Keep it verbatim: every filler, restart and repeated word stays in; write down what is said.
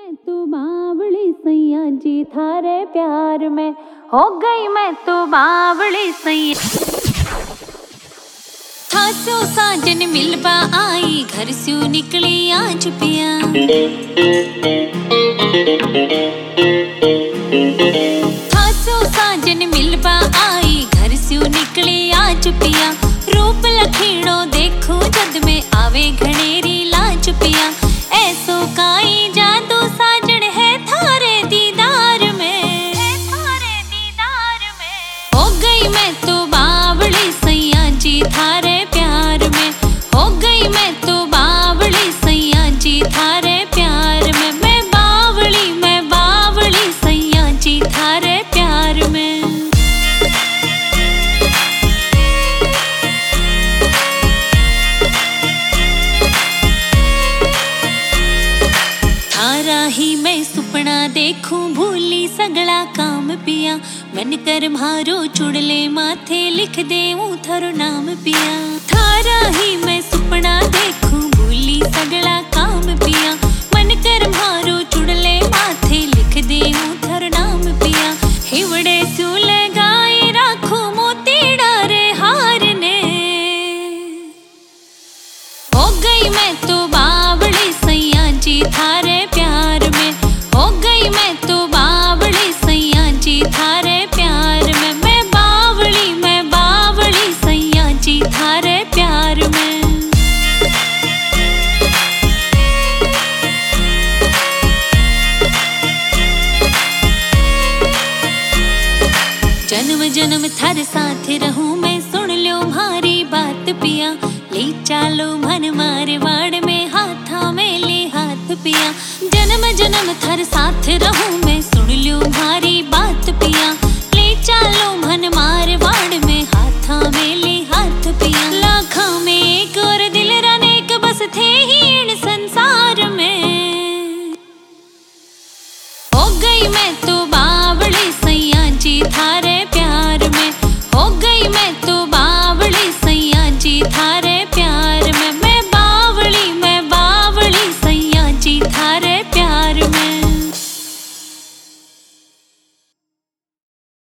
मैं तो बावली सैया जी थारे प्यार में हो गई, मैं तो बावली सैया। थासो साजन मिलबा आई, घर से निकली आज पिया। थासो साजन मिलबा आई, घर से निकली आज पिया। रूप लखीणो देखो जद में आवे घनेरी लाज पिया। ऐसो काई जादू साजन है थारे दीदार में, है थारे दीदार में। हो गई मैं तो बावली सैया जी थारे प्यार में, हो गई मैं तो बावली सैया जी थारे प्यार में। मैं बावली मैं बावली सैया जी थारे प्यार में। थारा ही मैं सुपना देखूं, भूली सगला काम पिया। मन कर मारो चुड़ले माथे, लिख देऊं थारो नाम पिया। थारा ही मैं सुपना देखूं, भूली सगला काम पिया। मन कर मारो चुड़ले माथे, लिख देऊं थारो नाम पिया। हिवड़े सू लगाई राखो मोती डारे हार ने। हो गई मैं तो बावली सैया जी थारे प्यार में, हो गई मैं तो बावली सैया जी थारे प्यार में। मैं बावली मैं बावली सैया जी थारे प्यार में। जन्म जन्म थारे साथ रहूं मैं, सुन लो मारी बात पिया। ले चालो मन मारे वाड़ में, हाथा में ले हाथ पिया। जन्म जन्म थारे साथ रहूं